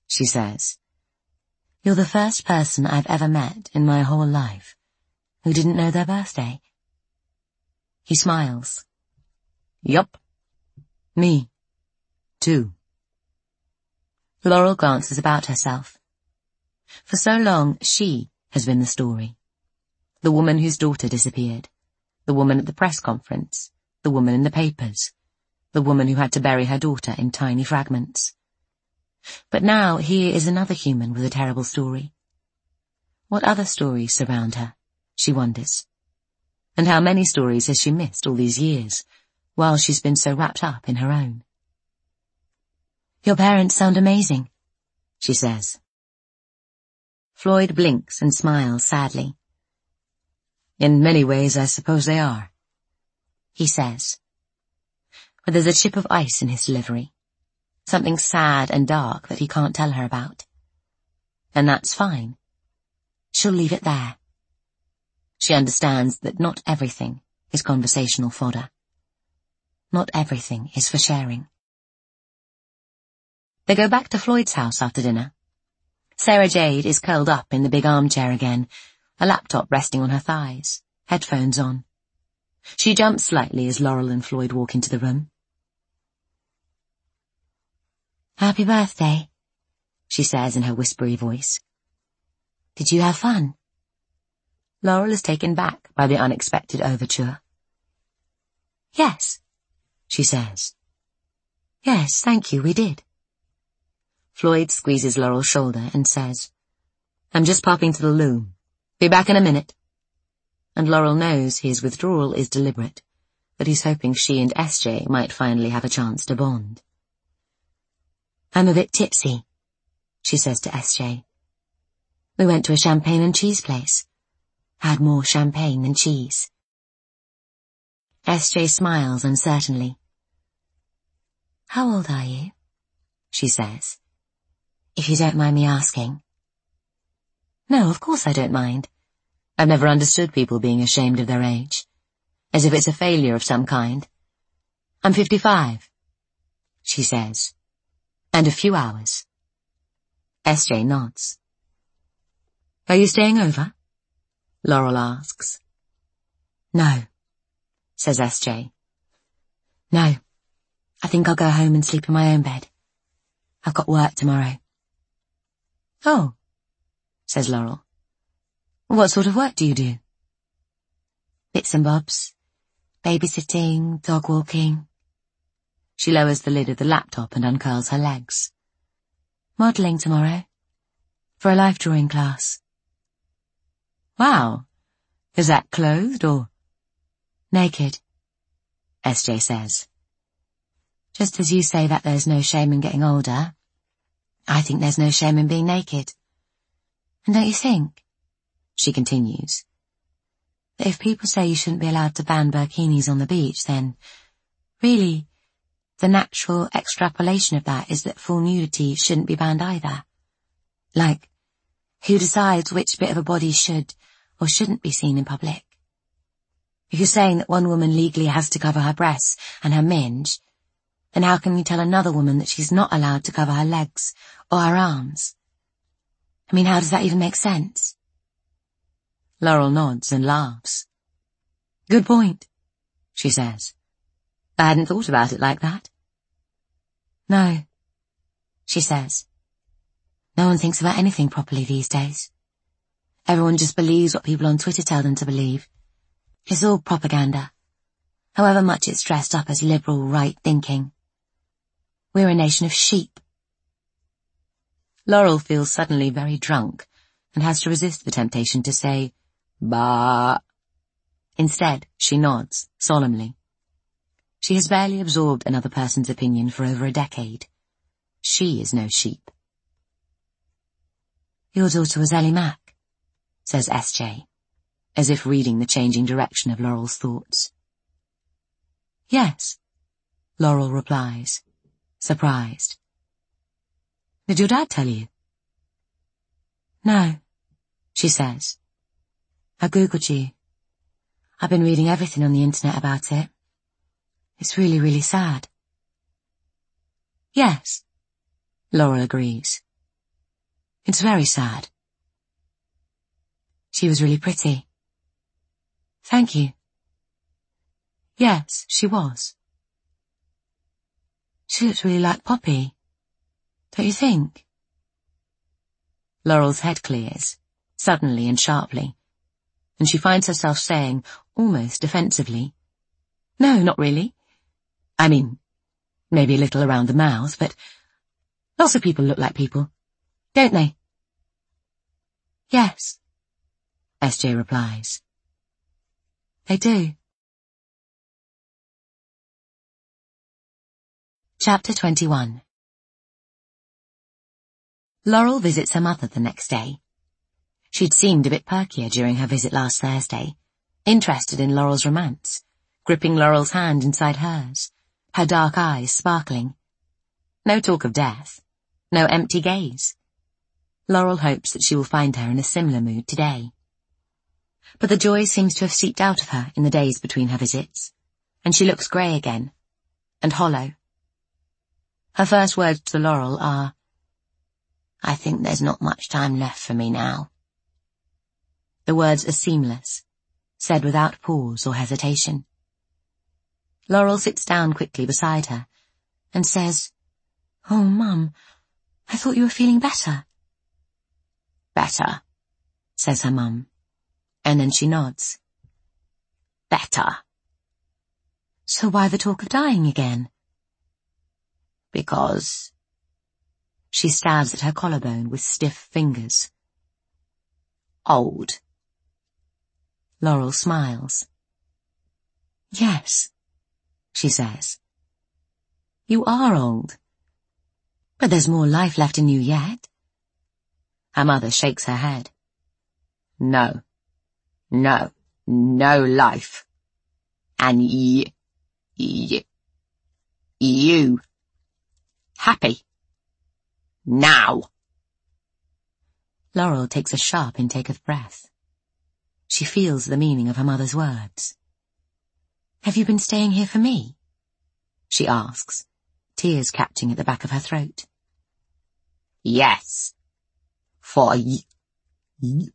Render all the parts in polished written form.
she says. You're the first person I've ever met in my whole life who didn't know their birthday. He smiles. Yup. Me. Too. Laurel glances about herself. For so long, she has been the story. The woman whose daughter disappeared. The woman at the press conference. The woman in the papers. The woman who had to bury her daughter in tiny fragments. But now here is another human with a terrible story. What other stories surround her, she wonders. And how many stories has she missed all these years, while she's been so wrapped up in her own? Your parents sound amazing, she says. Floyd blinks and smiles sadly. In many ways, I suppose they are, he says. But there's a chip of ice in his delivery. Something sad and dark that he can't tell her about. And that's fine. She'll leave it there. She understands that not everything is conversational fodder. Not everything is for sharing. They go back to Floyd's house after dinner. Sarah Jade is curled up in the big armchair again, a laptop resting on her thighs, headphones on. She jumps slightly as Laurel and Floyd walk into the room. Happy birthday, she says in her whispery voice. Did you have fun? Laurel is taken back by the unexpected overture. Yes, she says. Yes, thank you, we did. Floyd squeezes Laurel's shoulder and says, I'm just popping to the loo. Be back in a minute. And Laurel knows his withdrawal is deliberate, that he's hoping she and SJ might finally have a chance to bond. I'm a bit tipsy, she says to SJ. We went to a champagne and cheese place. Had more champagne than cheese. SJ smiles uncertainly. How old are you? She says. If you don't mind me asking. No, of course I don't mind. I've never understood people being ashamed of their age. As if it's a failure of some kind. I'm 55, she says. And a few hours. SJ nods. Are you staying over? Laurel asks. No, says SJ. No, I think I'll go home and sleep in my own bed. I've got work tomorrow. Oh, says Laurel. What sort of work do you do? Bits and bobs. Babysitting, dog walking. She lowers the lid of the laptop and uncurls her legs. Modelling tomorrow. For a life drawing class. Wow. Is that clothed or? Naked, SJ says. Just as you say that there's no shame in getting older, I think there's no shame in being naked. And don't you think, she continues, that if people say you shouldn't be allowed to ban burkinis on the beach, then, really, the natural extrapolation of that is that full nudity shouldn't be banned either. Like, who decides which bit of a body should or shouldn't be seen in public? If you're saying that one woman legally has to cover her breasts and her minge, then how can you tell another woman that she's not allowed to cover her legs or her arms? I mean, how does that even make sense? Laurel nods and laughs. Good point, she says. I hadn't thought about it like that. No, she says. No one thinks about anything properly these days. Everyone just believes what people on Twitter tell them to believe. It's all propaganda, however much it's dressed up as liberal right thinking. We're a nation of sheep. Laurel feels suddenly very drunk and has to resist the temptation to say, bah. Instead, she nods, solemnly. She has barely absorbed another person's opinion for over a decade. She is no sheep. Your daughter was Ellie Mack, says SJ, as if reading the changing direction of Laurel's thoughts. Yes, Laurel replies, surprised. Did your dad tell you? No, she says. I googled you. I've been reading everything on the internet about it. It's really, really sad. Yes, Laurel agrees. It's very sad. She was really pretty. Thank you. Yes, she was. She looked really like Poppy. Don't you think? Laurel's head clears, suddenly and sharply, and she finds herself saying, almost defensively, "No, not really. I mean, maybe a little around the mouth, but lots of people look like people, don't they?" "Yes," SJ replies. "They do." Chapter 21. Laurel visits her mother the next day. She'd seemed a bit perkier during her visit last Thursday, interested in Laurel's romance, gripping Laurel's hand inside hers, her dark eyes sparkling. No talk of death, no empty gaze. Laurel hopes that she will find her in a similar mood today. But the joy seems to have seeped out of her in the days between her visits, and she looks grey again, and hollow. Her first words to Laurel are, "I think there's not much time left for me now." The words are seamless, said without pause or hesitation. Laurel sits down quickly beside her and says, "Oh, Mum, I thought you were feeling better." "Better," says her mum, and then she nods. "Better." "So why the talk of dying again?" "Because..." She stabs at her collarbone with stiff fingers. "Old." Laurel smiles. "Yes," she says. "You are old. But there's more life left in you yet." Her mother shakes her head. No life. And you. Happy. Now." Laurel takes a sharp intake of breath. She feels the meaning of her mother's words. "Have you been staying here for me?" she asks, tears catching at the back of her throat. "Yes. For you.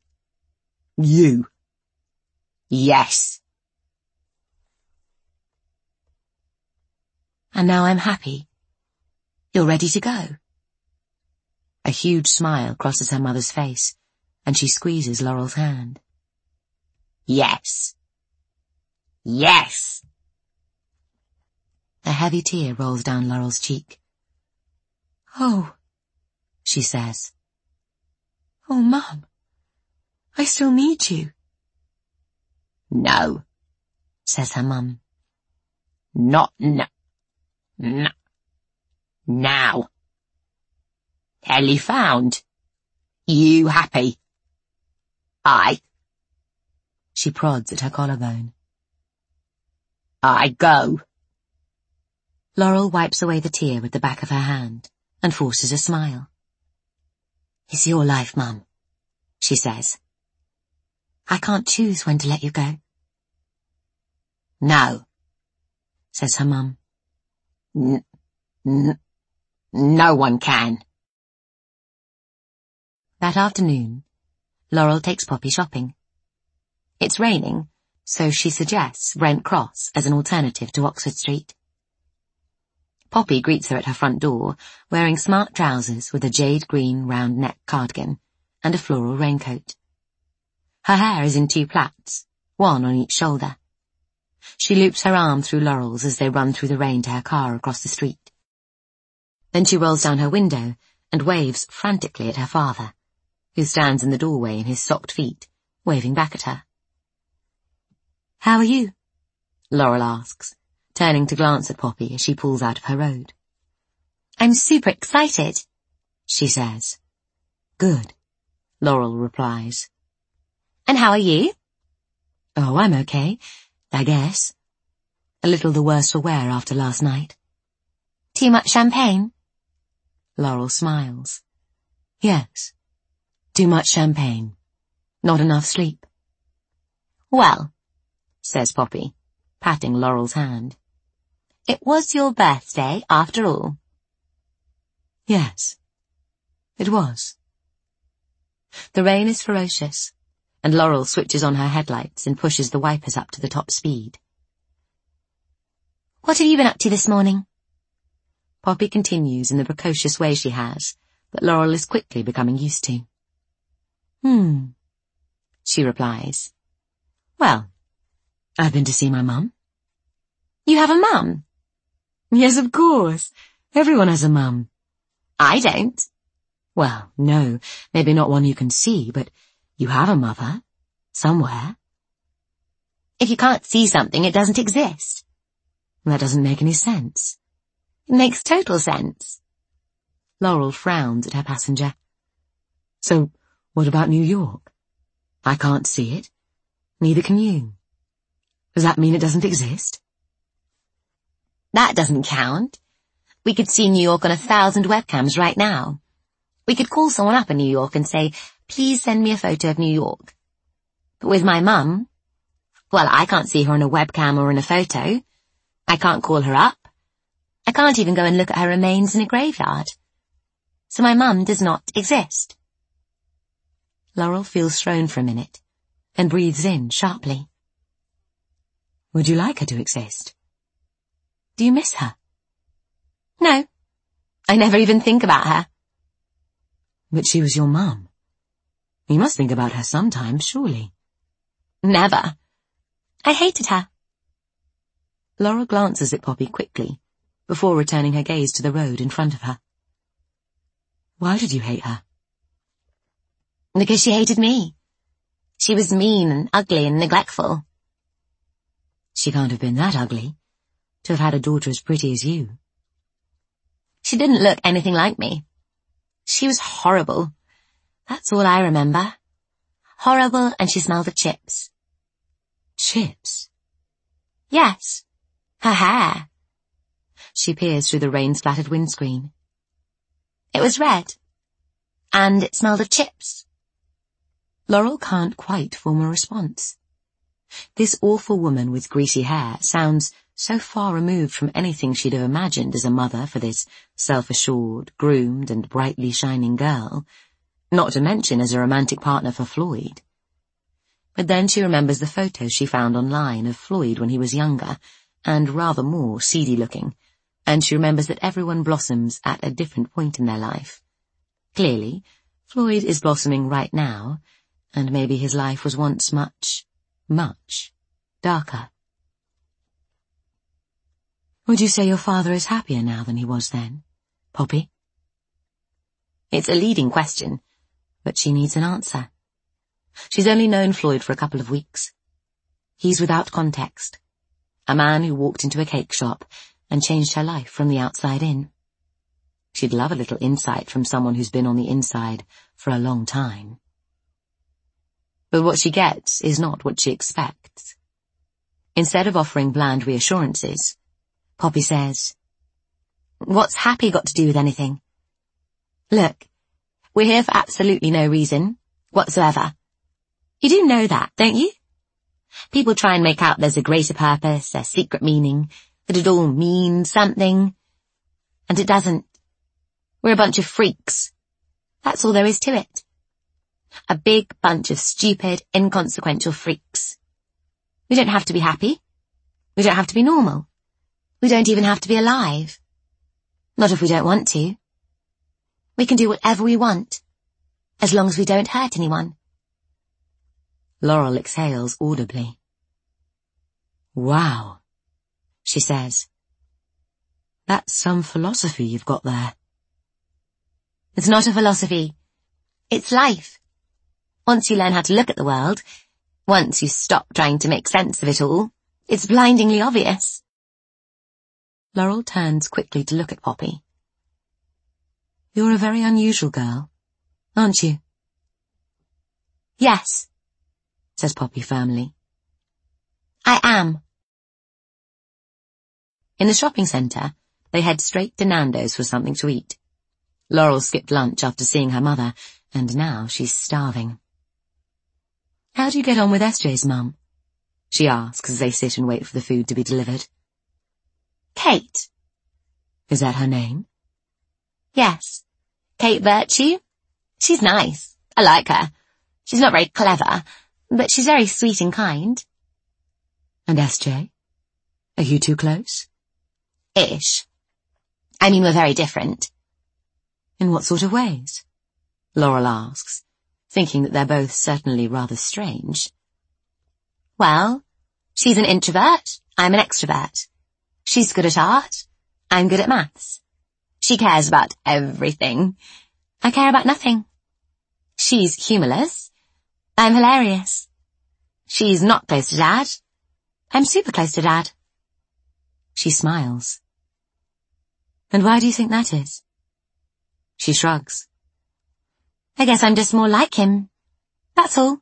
Yes." "And now I'm happy. You're ready to go." A huge smile crosses her mother's face, and she squeezes Laurel's hand. "Yes. Yes." A heavy tear rolls down Laurel's cheek. "Oh," she says. "Oh, Mum, I still need you." "No," says her mum. "Not now. Ellie found. You happy? She prods at her collarbone. "I go." Laurel wipes away the tear with the back of her hand and forces a smile. "It's your life, Mum," she says. "I can't choose when to let you go." "No," says her mum. No one can." That afternoon, Laurel takes Poppy shopping. It's raining, so she suggests Brent Cross as an alternative to Oxford Street. Poppy greets her at her front door, wearing smart trousers with a jade green round neck cardigan and a floral raincoat. Her hair is in 2 plaits, one on each shoulder. She loops her arm through Laurel's as they run through the rain to her car across the street. Then she rolls down her window and waves frantically at her father, who stands in the doorway in his socked feet, waving back at her. "How are you?" Laurel asks, turning to glance at Poppy as she pulls out of her road. "I'm super excited," she says. "Good," Laurel replies. "And how are you?" "Oh, I'm okay, I guess. A little the worse for wear after last night." "Too much champagne?" Laurel smiles. "Yes, too much champagne. Not enough sleep." "Well," says Poppy, patting Laurel's hand, "it was your birthday after all." "Yes, it was." The rain is ferocious, and Laurel switches on her headlights and pushes the wipers up to the top speed. "What have you been up to this morning?" Poppy continues in the precocious way she has, that Laurel is quickly becoming used to. She replies. "Well, I've been to see my mum." "You have a mum?" "Yes, of course. Everyone has a mum." "I don't." "Well, no, maybe not one you can see, but you have a mother. Somewhere." "If you can't see something, it doesn't exist." "That doesn't make any sense." "It makes total sense." Laurel frowns at her passenger. "So, what about New York? I can't see it. Neither can you. Does that mean it doesn't exist?" "That doesn't count. We could see New York on 1,000 webcams right now. We could call someone up in New York and say, 'Please send me a photo of New York.' But with my mum, well, I can't see her on a webcam or in a photo. I can't call her up. I can't even go and look at her remains in a graveyard. So my mum does not exist." Laurel feels thrown for a minute and breathes in sharply. "Would you like her to exist? Do you miss her?" "No, I never even think about her." "But she was your mum. You must think about her sometimes, surely." "Never. I hated her." Laurel glances at Poppy quickly, before returning her gaze to the road in front of her. "Why did you hate her?" "Because she hated me. She was mean and ugly and neglectful." "She can't have been that ugly, to have had a daughter as pretty as you." "She didn't look anything like me. She was horrible. That's all I remember. Horrible, and she smelled of chips." "Chips?" "Yes. Her hair." She peers through the rain-splattered windscreen. "It was red. And it smelled of chips." Laurel can't quite form a response. This awful woman with greasy hair sounds so far removed from anything she'd have imagined as a mother for this self-assured, groomed and brightly shining girl, not to mention as a romantic partner for Floyd. But then she remembers the photos she found online of Floyd when he was younger and rather more seedy-looking, and she remembers that everyone blossoms at a different point in their life. Clearly, Floyd is blossoming right now, and maybe his life was once much, much darker. "Would you say your father is happier now than he was then, Poppy?" It's a leading question, but she needs an answer. She's only known Floyd for a couple of weeks. He's without context, a man who walked into a cake shop and changed her life from the outside in. She'd love a little insight from someone who's been on the inside for a long time. But what she gets is not what she expects. Instead of offering bland reassurances, Poppy says, "What's happy got to do with anything? Look, we're here for absolutely no reason whatsoever. You do know that, don't you? People try and make out there's a greater purpose, a secret meaning, that it all means something. And it doesn't. We're a bunch of freaks. That's all there is to it. A big bunch of stupid, inconsequential freaks. We don't have to be happy. We don't have to be normal. We don't even have to be alive. Not if we don't want to. We can do whatever we want, as long as we don't hurt anyone." Laurel exhales audibly. "Wow," she says. "That's some philosophy you've got there." "It's not a philosophy. It's life. Once you learn how to look at the world, once you stop trying to make sense of it all, it's blindingly obvious." Laurel turns quickly to look at Poppy. "You're a very unusual girl, aren't you?" "Yes," says Poppy firmly. "I am." In the shopping centre, they head straight to Nando's for something to eat. Laurel skipped lunch after seeing her mother, and now she's starving. "How do you get on with SJ's mum?" she asks as they sit and wait for the food to be delivered. "Kate." "Is that her name?" "Yes. Kate Virtue. She's nice. I like her. She's not very clever, but she's very sweet and kind. And SJ? Are you too close? Ish. I mean, we're very different. In what sort of ways? Laurel asks, thinking that they're both certainly rather strange. Well, she's an introvert, I'm an extrovert. She's good at art, I'm good at maths. She cares about everything. I care about nothing. She's humorless, I'm hilarious. She's not close to Dad, I'm super close to Dad. She smiles. And why do you think that is? She shrugs. I guess I'm just more like him. That's all.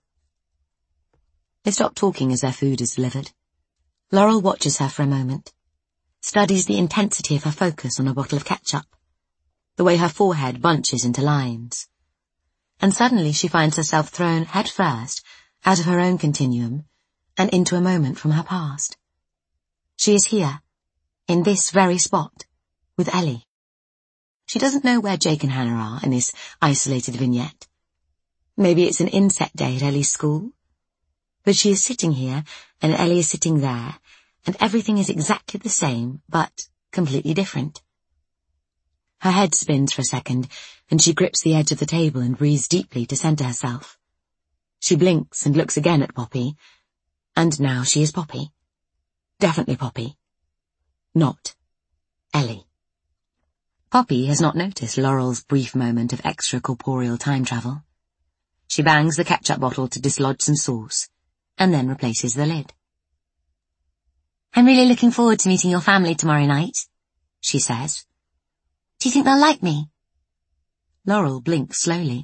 They stop talking as their food is delivered. Laurel watches her for a moment, studies the intensity of her focus on a bottle of ketchup, the way her forehead bunches into lines. And suddenly she finds herself thrown headfirst out of her own continuum and into a moment from her past. She is here, in this very spot, with Ellie. She doesn't know where Jake and Hannah are in this isolated vignette. Maybe it's an inset day at Ellie's school. But she is sitting here, and Ellie is sitting there, and everything is exactly the same, but completely different. Her head spins for a second, and she grips the edge of the table and breathes deeply to center herself. She blinks and looks again at Poppy, and now she is Poppy. Definitely Poppy. Not Ellie. Poppy has not noticed Laurel's brief moment of extracorporeal time travel. She bangs the ketchup bottle to dislodge some sauce, and then replaces the lid. I'm really looking forward to meeting your family tomorrow night, she says. Do you think they'll like me? Laurel blinks slowly.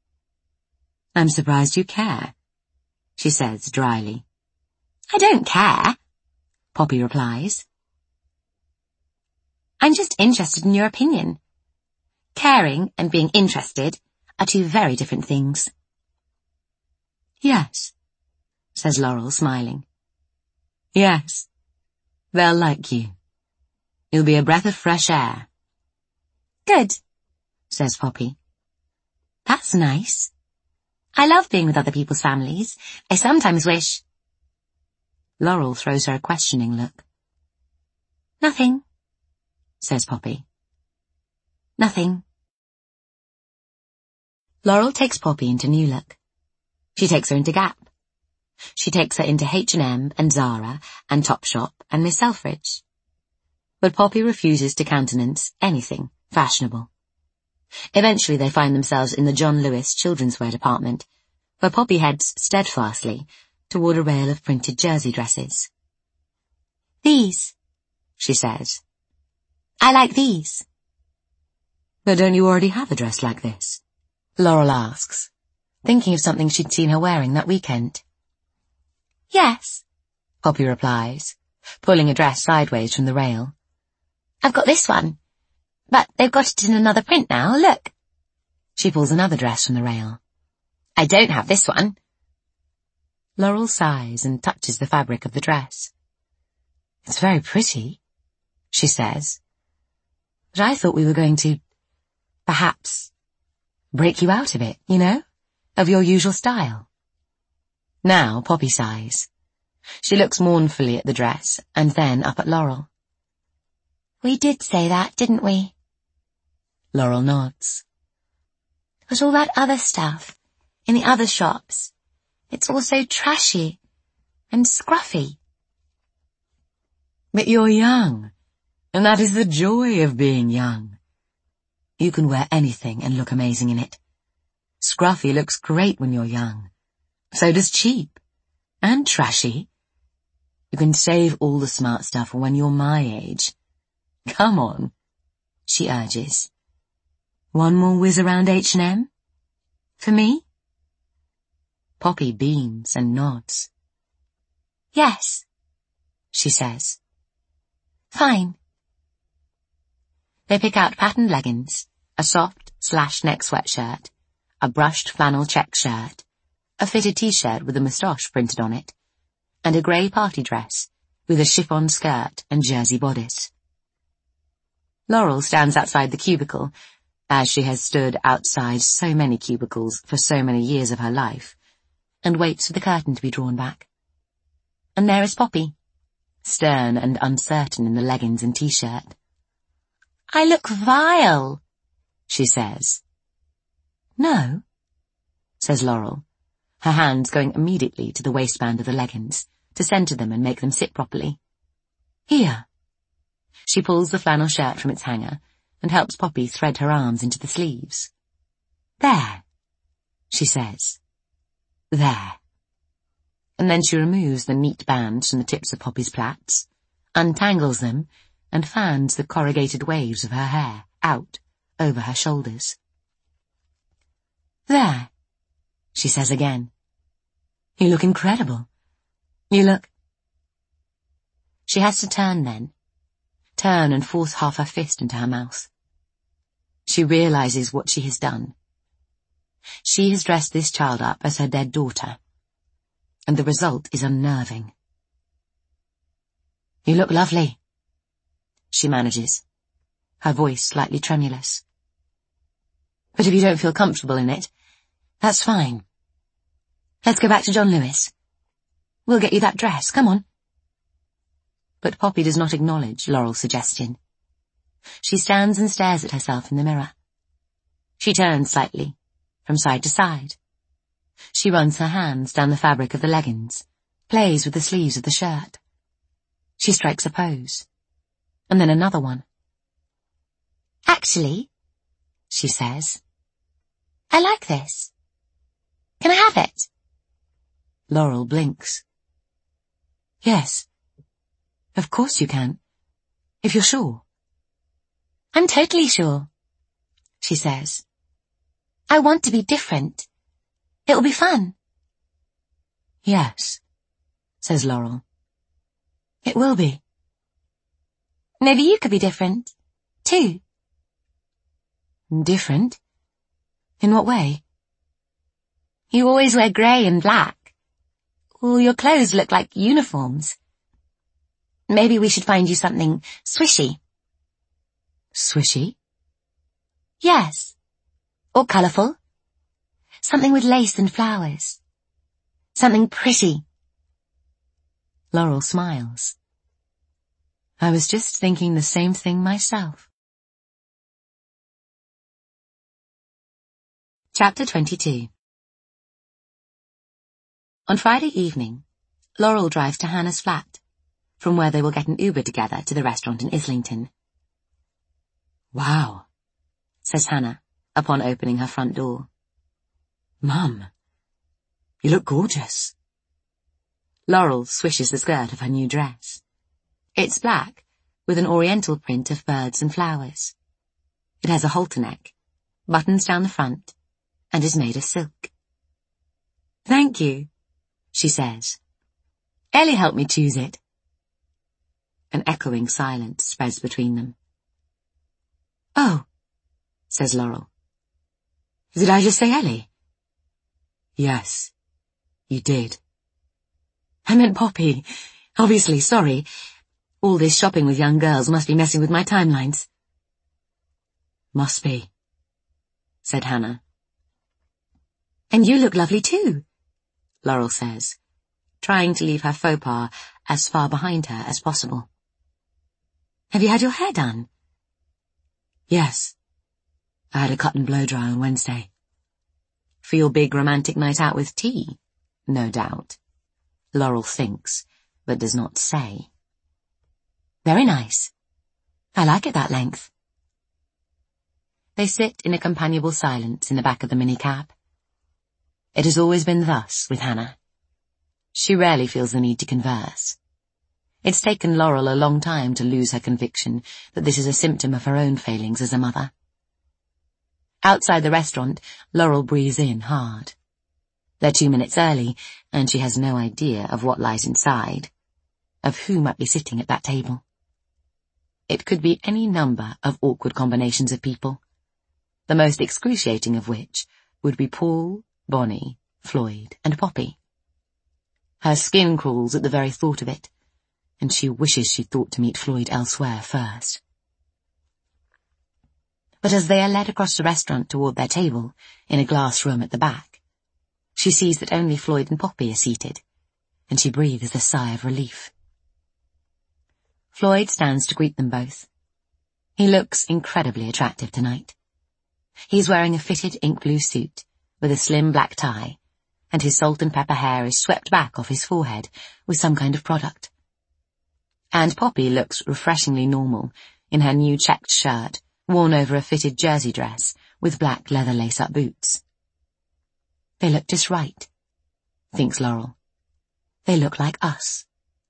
I'm surprised you care, she says dryly. I don't care, Poppy replies. I'm just interested in your opinion. Caring and being interested are two very different things. Yes, says Laurel, smiling. Yes, they'll like you. You'll be a breath of fresh air. Good, says Poppy. That's nice. I love being with other people's families. I sometimes wish... Laurel throws her a questioning look. Nothing, says Poppy. Nothing. Laurel takes Poppy into New Look. She takes her into Gap. She takes her into H&M and Zara and Topshop and Miss Selfridge. But Poppy refuses to countenance anything fashionable. Eventually they find themselves in the John Lewis children's wear department, where Poppy heads steadfastly toward a rail of printed jersey dresses. These, she says. I like these. But don't you already have a dress like this? Laurel asks, thinking of something she'd seen her wearing that weekend. Yes, Poppy replies, pulling a dress sideways from the rail. I've got this one, but they've got it in another print now, look. She pulls another dress from the rail. I don't have this one. Laurel sighs and touches the fabric of the dress. It's very pretty, she says. But I thought we were going to, perhaps, break you out of it, you know, of your usual style. Now Poppy sighs. She looks mournfully at the dress and then up at Laurel. We did say that, didn't we? Laurel nods. But all that other stuff, in the other shops, it's all so trashy and scruffy. But you're young, and that is the joy of being young. You can wear anything and look amazing in it. Scruffy looks great when you're young. So does cheap. And trashy. You can save all the smart stuff for when you're my age. Come on, she urges. One more whiz around H&M? For me? Poppy beams and nods. Yes, she says. Fine. They pick out patterned leggings, a soft slash-neck sweatshirt, a brushed flannel check shirt, a fitted t-shirt with a moustache printed on it, and a grey party dress with a chiffon skirt and jersey bodice. Laurel stands outside the cubicle as she has stood outside so many cubicles for so many years of her life, and waits for the curtain to be drawn back. And there is Poppy, stern and uncertain in the leggings and t-shirt. "I look vile," she says. "No," says Laurel, her hands going immediately to the waistband of the leggings, to centre them and make them sit properly. "Here." She pulls the flannel shirt from its hanger and helps Poppy thread her arms into the sleeves. "There," she says. "There." And then she removes the neat bands from the tips of Poppy's plaits, untangles them, and fans the corrugated waves of her hair out over her shoulders. "There," she says again. "You look incredible. You look—" She has to turn then. Turn and force half her fist into her mouth. She realizes what she has done. She has dressed this child up as her dead daughter, and the result is unnerving. "You look lovely," she manages, her voice slightly tremulous. "But if you don't feel comfortable in it, that's fine. Let's go back to John Lewis. We'll get you that dress, come on." But Poppy does not acknowledge Laurel's suggestion. She stands and stares at herself in the mirror. She turns slightly, from side to side. She runs her hands down the fabric of the leggings, plays with the sleeves of the shirt. She strikes a pose, and then another one. "Actually," she says, "I like this. Can I have it?" Laurel blinks. "Yes, of course you can, if you're sure." "I'm totally sure," she says. "I want to be different. It will be fun." "Yes," says Laurel. "It will be." "Maybe you could be different, too." "Different? In what way?" "You always wear grey and black. All your clothes look like uniforms. Maybe we should find you something swishy." "Swishy?" "Yes. Or colourful. Something with lace and flowers. Something pretty." Laurel smiles. "I was just thinking the same thing myself." Chapter 22. On Friday evening, Laurel drives to Hannah's flat, from where they will get an Uber together to the restaurant in Islington. "Wow," says Hannah, upon opening her front door. "Mum, you look gorgeous." Laurel swishes the skirt of her new dress. It's black, with an oriental print of birds and flowers. It has a halter neck, buttons down the front, and is made of silk. "Thank you," she says. "Ellie helped me choose it." An echoing silence spreads between them. "Oh," says Laurel. "Did I just say Ellie?" "Yes, you did." "I meant Poppy. Obviously, sorry. All this shopping with young girls must be messing with my timelines." "Must be," said Hannah. "And you look lovely too," Laurel says, trying to leave her faux pas as far behind her as possible. "Have you had your hair done?" "Yes. I had a cut and blow dry on Wednesday." "For your big romantic night out with tea, no doubt," Laurel thinks, but does not say. "Very nice. I like it that length." They sit in a companionable silence in the back of the minicab. It has always been thus with Hannah. She rarely feels the need to converse. It's taken Laurel a long time to lose her conviction that this is a symptom of her own failings as a mother. Outside the restaurant, Laurel breathes in hard. They're 2 minutes early, and she has no idea of what lies inside, of who might be sitting at that table. It could be any number of awkward combinations of people, the most excruciating of which would be Paul, Bonnie, Floyd, and Poppy. Her skin crawls at the very thought of it, and she wishes she'd thought to meet Floyd elsewhere first. But as they are led across the restaurant toward their table, in a glass room at the back, she sees that only Floyd and Poppy are seated, and she breathes a sigh of relief. Floyd stands to greet them both. He looks incredibly attractive tonight. He's wearing a fitted ink blue suit with a slim black tie, and his salt and pepper hair is swept back off his forehead with some kind of product. And Poppy looks refreshingly normal in her new checked shirt, worn over a fitted jersey dress with black leather lace-up boots. They look just right, thinks Laurel. They look like us.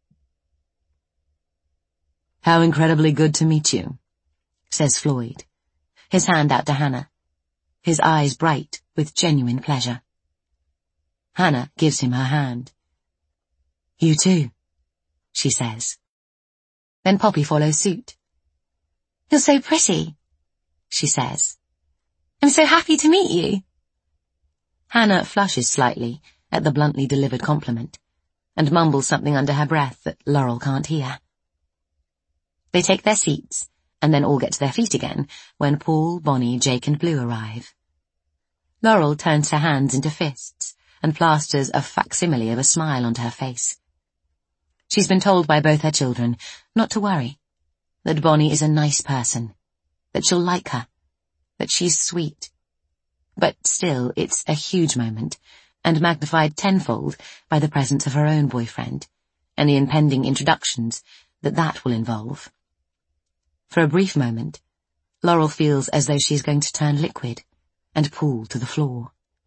How incredibly good to meet you, says Floyd, his hand out to Hannah, his eyes bright with genuine pleasure. Hannah gives him her hand. You too, she says. Then Poppy follows suit. You're so pretty, she says. I'm so happy to meet you. Hannah flushes slightly at the bluntly delivered compliment, and mumbles something under her breath that Laurel can't hear. They take their seats, and then all get to their feet again when Paul, Bonnie, Jake and Blue arrive. Laurel turns her hands into fists and plasters a facsimile of a smile onto her face. She's been told by both her children not to worry, that Bonnie is a nice person, that she'll like her, that she's sweet. But still, it's a huge moment, and magnified tenfold by the presence of her own boyfriend, and the impending introductions that will involve. For a brief moment, Laurel feels as though she's going to turn liquid and pool to the floor.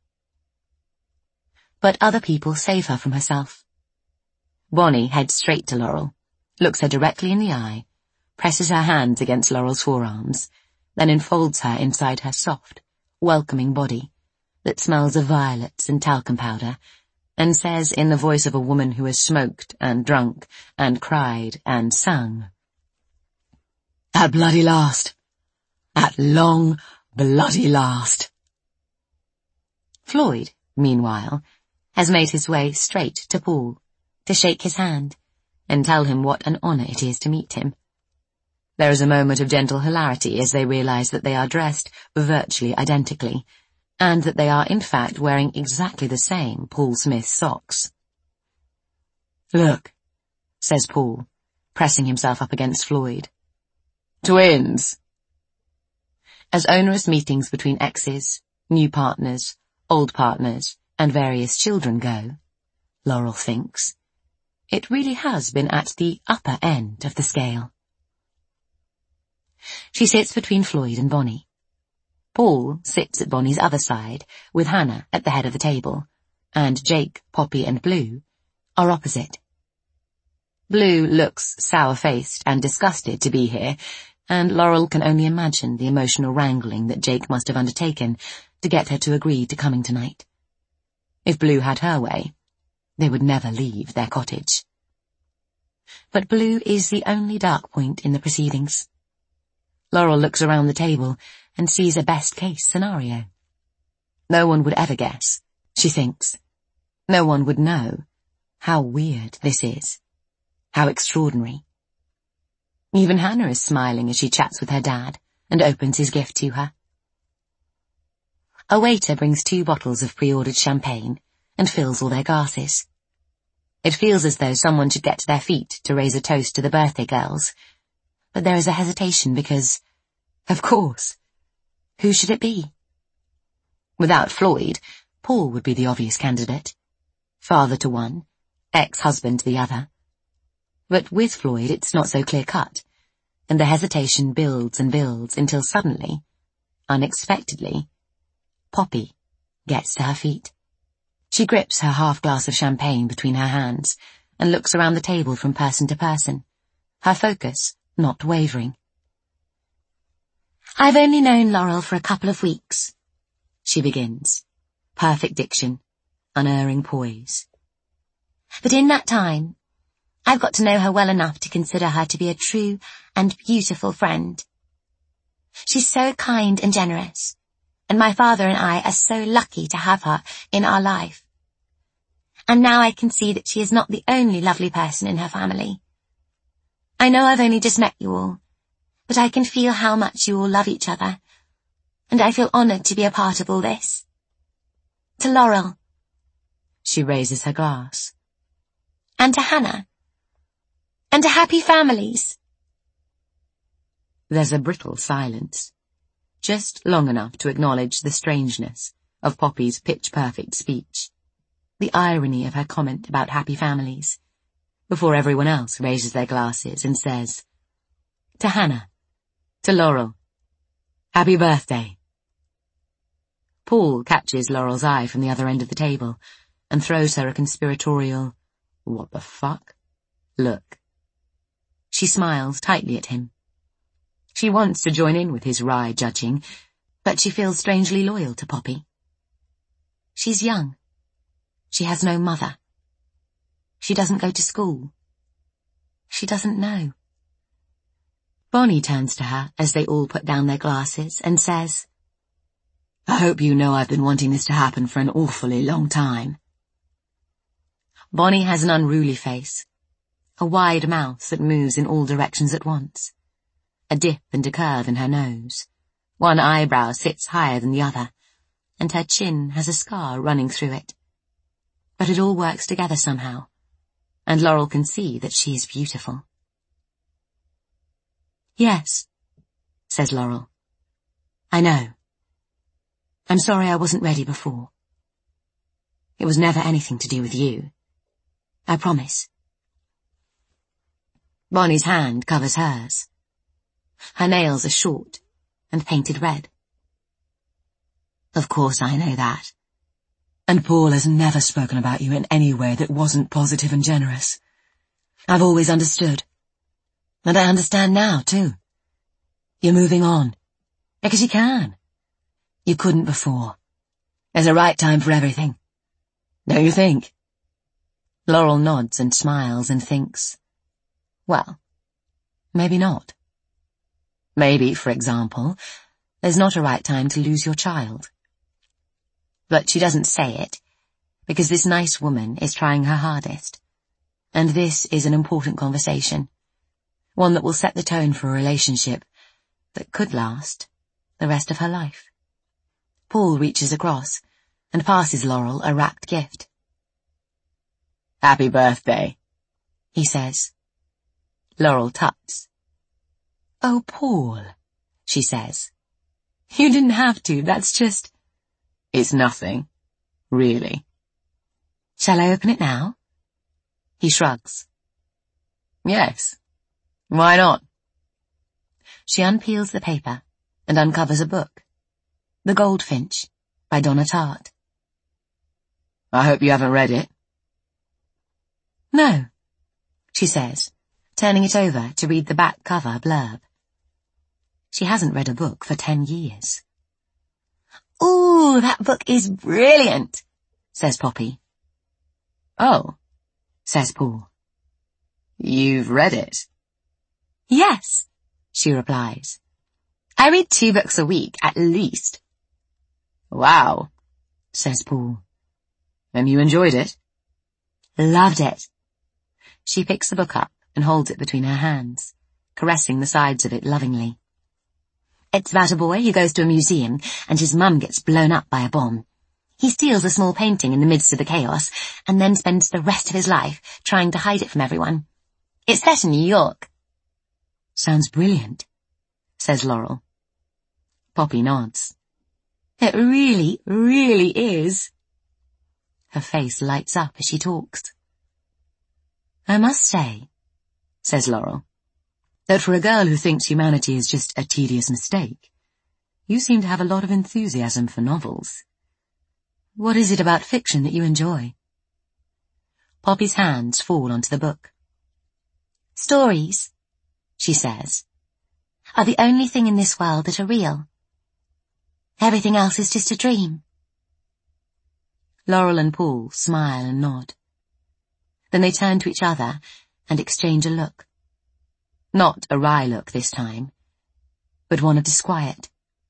But other people save her from herself. Bonnie heads straight to Laurel, looks her directly in the eye, presses her hands against Laurel's forearms, then enfolds her inside her soft, welcoming body that smells of violets and talcum powder, and says in the voice of a woman who has smoked and drunk and cried and sung, At bloody last. At long bloody last. Floyd, meanwhile, has made his way straight to Paul, to shake his hand, and tell him what an honour it is to meet him. There is a moment of gentle hilarity as they realise that they are dressed virtually identically, and that they are in fact wearing exactly the same Paul Smith socks. Look, says Paul, pressing himself up against Floyd. Twins! As onerous meetings between exes, new partners, old partners, and various children go, Laurel thinks, it really has been at the upper end of the scale. She sits between Floyd and Bonnie. Paul sits at Bonnie's other side, with Hannah at the head of the table, and Jake, Poppy and Blue are opposite. Blue looks sour-faced and disgusted to be here, and Laurel can only imagine the emotional wrangling that Jake must have undertaken to get her to agree to coming tonight. If Blue had her way, they would never leave their cottage. But Blue is the only dark point in the proceedings. Laurel looks around the table and sees a best-case scenario. No one would ever guess, she thinks. No one would know how weird this is, how extraordinary. Even Hannah is smiling as she chats with her dad and opens his gift to her. A waiter brings 2 bottles of pre-ordered champagne and fills all their glasses. It feels as though someone should get to their feet to raise a toast to the birthday girls, but there is a hesitation because, of course, who should it be? Without Floyd, Paul would be the obvious candidate. Father to one, ex-husband to the other. But with Floyd it's not so clear-cut, and the hesitation builds and builds until suddenly, unexpectedly, Poppy gets to her feet. She grips her half glass of champagne between her hands and looks around the table from person to person, her focus not wavering. I've only known Laurel for a couple of weeks, she begins, perfect diction, unerring poise. But in that time, I've got to know her well enough to consider her to be a true and beautiful friend. She's so kind and generous, and my father and I are so lucky to have her in our life. And now I can see that she is not the only lovely person in her family. I know I've only just met you all, but I can feel how much you all love each other, and I feel honoured to be a part of all this. To Laurel. She raises her glass. And to Hannah. And to happy families. There's a brittle silence, just long enough to acknowledge the strangeness of Poppy's pitch-perfect speech, the irony of her comment about happy families, before everyone else raises their glasses and says, to Hannah, to Laurel, happy birthday. Paul catches Laurel's eye from the other end of the table and throws her a conspiratorial, what the fuck, look. She smiles tightly at him. She wants to join in with his wry judging, but she feels strangely loyal to Poppy. She's young. She has no mother. She doesn't go to school. She doesn't know. Bonnie turns to her as they all put down their glasses and says, I hope you know I've been wanting this to happen for an awfully long time. Bonnie has an unruly face, a wide mouth that moves in all directions at once, a dip and a curve in her nose. One eyebrow sits higher than the other, and her chin has a scar running through it. But it all works together somehow, and Laurel can see that she is beautiful. Yes, says Laurel. I know. I'm sorry I wasn't ready before. It was never anything to do with you. I promise. Bonnie's hand covers hers. Her nails are short and painted red. Of course I know that. And Paul has never spoken about you in any way that wasn't positive and generous. I've always understood. And I understand now, too. You're moving on. Because you can. You couldn't before. There's a right time for everything. Don't you think? Laurel nods and smiles and thinks, well, maybe not. Maybe, for example, there's not a right time to lose your child. But she doesn't say it, because this nice woman is trying her hardest. And this is an important conversation, one that will set the tone for a relationship that could last the rest of her life. Paul reaches across and passes Laurel a wrapped gift. Happy birthday, he says. Laurel tuts. Oh, Paul, she says. You didn't have to, that's just... It's nothing, really. Shall I open it now? He shrugs. Yes, why not? She unpeels the paper and uncovers a book. The Goldfinch, by Donna Tartt. I hope you haven't read it. No, she says, turning it over to read the back cover blurb. She hasn't read a book for 10 years. Ooh, that book is brilliant, says Poppy. Oh, says Paul. You've read it? Yes, she replies. I read 2 books a week, at least. Wow, says Paul. And you enjoyed it? Loved it. She picks the book up and holds it between her hands, caressing the sides of it lovingly. It's about a boy who goes to a museum and his mum gets blown up by a bomb. He steals a small painting in the midst of the chaos and then spends the rest of his life trying to hide it from everyone. It's set in New York. Sounds brilliant, says Laurel. Poppy nods. It really, really is. Her face lights up as she talks. I must say, says Laurel, that for a girl who thinks humanity is just a tedious mistake, you seem to have a lot of enthusiasm for novels. What is it about fiction that you enjoy? Poppy's hands fall onto the book. Stories, she says, are the only thing in this world that are real. Everything else is just a dream. Laurel and Paul smile and nod. Then they turn to each other and exchange a look. Not a wry look this time, but one of disquiet.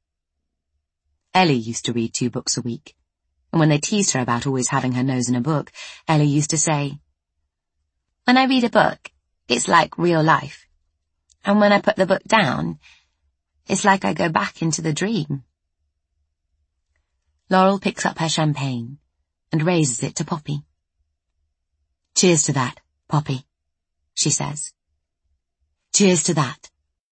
Ellie used to read 2 books a week, and when they teased her about always having her nose in a book, Ellie used to say, when I read a book, it's like real life. And when I put the book down, it's like I go back into the dream. Laurel picks up her champagne and raises it to Poppy. "Cheers to that, Poppy," she says. "Cheers to that."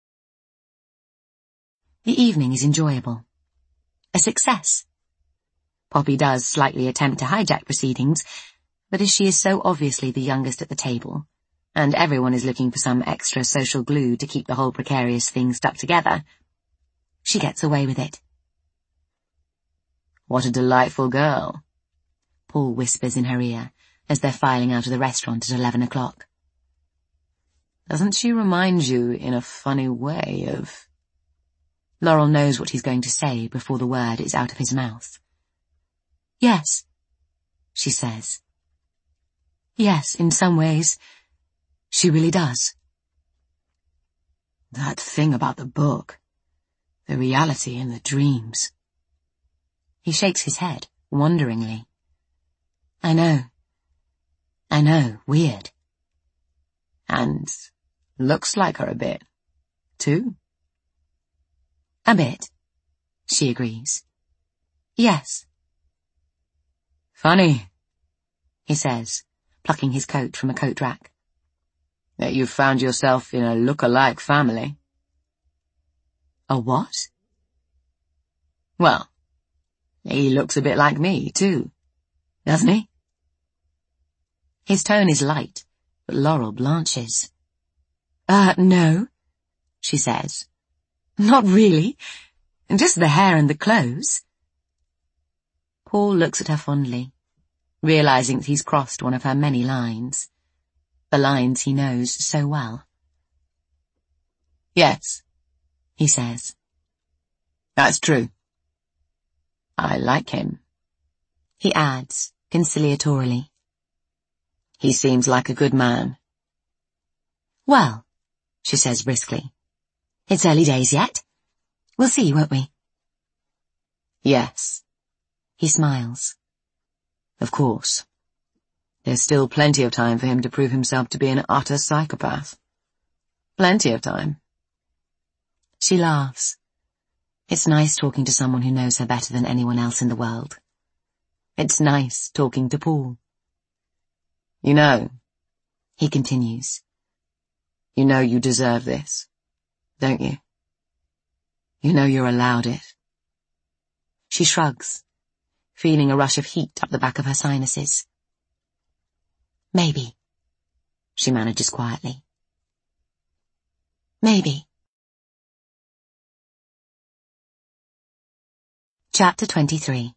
The evening is enjoyable. A success. Poppy does slightly attempt to hijack proceedings, but as she is so obviously the youngest at the table, and everyone is looking for some extra social glue to keep the whole precarious thing stuck together, she gets away with it. "What a delightful girl," Paul whispers in her ear as they're filing out of the restaurant at 11 o'clock. "Doesn't she remind you in a funny way of—" Laurel knows what he's going to say before the word is out of his mouth. "Yes," she says. "Yes, in some ways. She really does." "That thing about the book. The reality and the dreams." He shakes his head, wonderingly. I know, weird." "And looks like her a bit, too." "A bit," she agrees. "Yes." "Funny," he says, plucking his coat from a coat rack, "that you found yourself in a look-alike family." "A what?" "Well, he looks a bit like me, too, doesn't he?" His tone is light, but Laurel blanches. No," she says. "Not really. Just the hair and the clothes." Paul looks at her fondly, realizing that he's crossed one of her many lines, the lines he knows so well. "Yes," he says. "That's true. I like him," he adds, conciliatorily. "He seems like a good man." "Well," she says briskly, "it's early days yet. We'll see, won't we?" "Yes," he smiles. "Of course. There's still plenty of time for him to prove himself to be an utter psychopath. Plenty of time." She laughs. It's nice talking to someone who knows her better than anyone else in the world. It's nice talking to Paul. "You know," he continues, "you know you deserve this, don't you? You know you're allowed it." She shrugs, feeling a rush of heat up the back of her sinuses. "Maybe," she manages quietly. "Maybe." Chapter 23.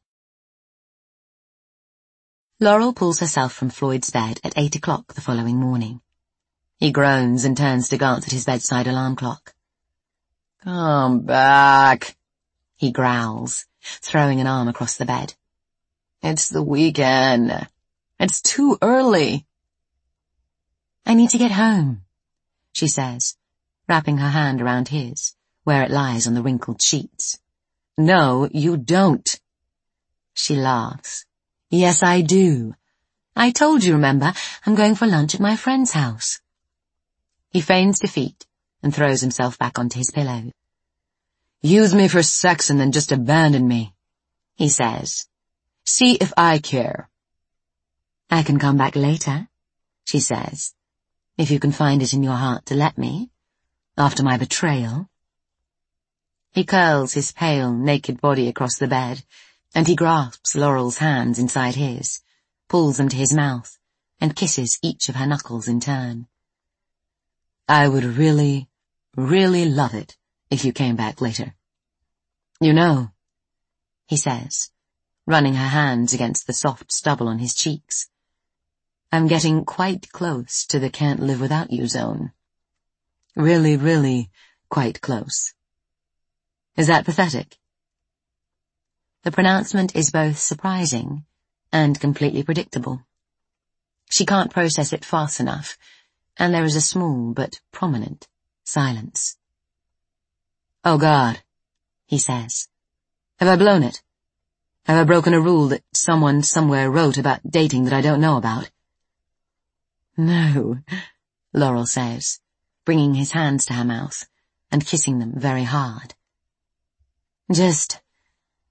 Laurel pulls herself from Floyd's bed at 8 o'clock the following morning. He groans and turns to glance at his bedside alarm clock. "Come back," he growls, throwing an arm across the bed. "It's the weekend. It's too early." "I need to get home," she says, wrapping her hand around his, where it lies on the wrinkled sheets. "No, you don't." She laughs. "Yes, I do. I told you, remember, I'm going for lunch at my friend's house." He feigns defeat and throws himself back onto his pillow. "Use me for sex and then just abandon me," he says. "See if I care." "I can come back later," she says, "if you can find it in your heart to let me, after my betrayal." He curls his pale, naked body across the bed, and he grasps Laurel's hands inside his, pulls them to his mouth, and kisses each of her knuckles in turn. "I would really, really love it if you came back later. You know," he says, running her hands against the soft stubble on his cheeks, "I'm getting quite close to the can't live without you zone. Really, really quite close. Is that pathetic?" The pronouncement is both surprising and completely predictable. She can't process it fast enough, and there is a small but prominent silence. "Oh God," he says. "Have I blown it? Have I broken a rule that someone somewhere wrote about dating that I don't know about?" "No," Laurel says, bringing his hands to her mouth and kissing them very hard.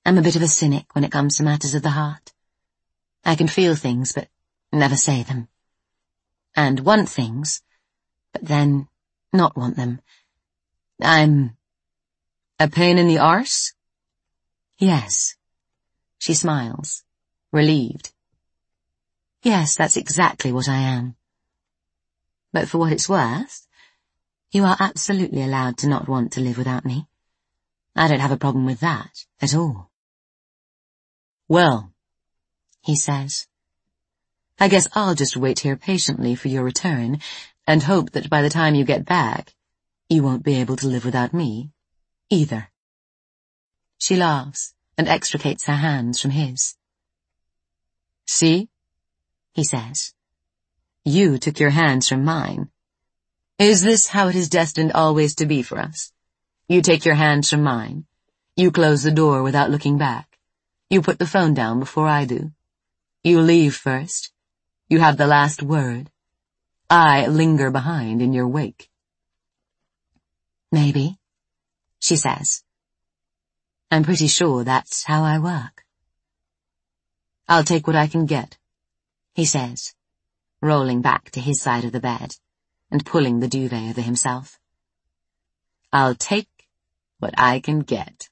I'm a bit of a cynic when it comes to matters of the heart. I can feel things, but never say them. And want things, but then not want them. I'm a pain in the arse? Yes. She smiles, relieved. Yes, that's exactly what I am. But for what it's worth, you are absolutely allowed to not want to live without me. I don't have a problem with that at all. Well, he says, I guess I'll just wait here patiently for your return and hope that by the time you get back, you won't be able to live without me, either. She laughs and extricates her hands from his. See? He says. You took your hands from mine. Is this how it is destined always to be for us? You take your hands from mine. You close the door without looking back. You put the phone down before I do. You leave first. You have the last word. I linger behind in your wake. Maybe, she says. I'm pretty sure that's how I work. I'll take what I can get, he says, rolling back to his side of the bed and pulling the duvet over himself. I'll take what I can get.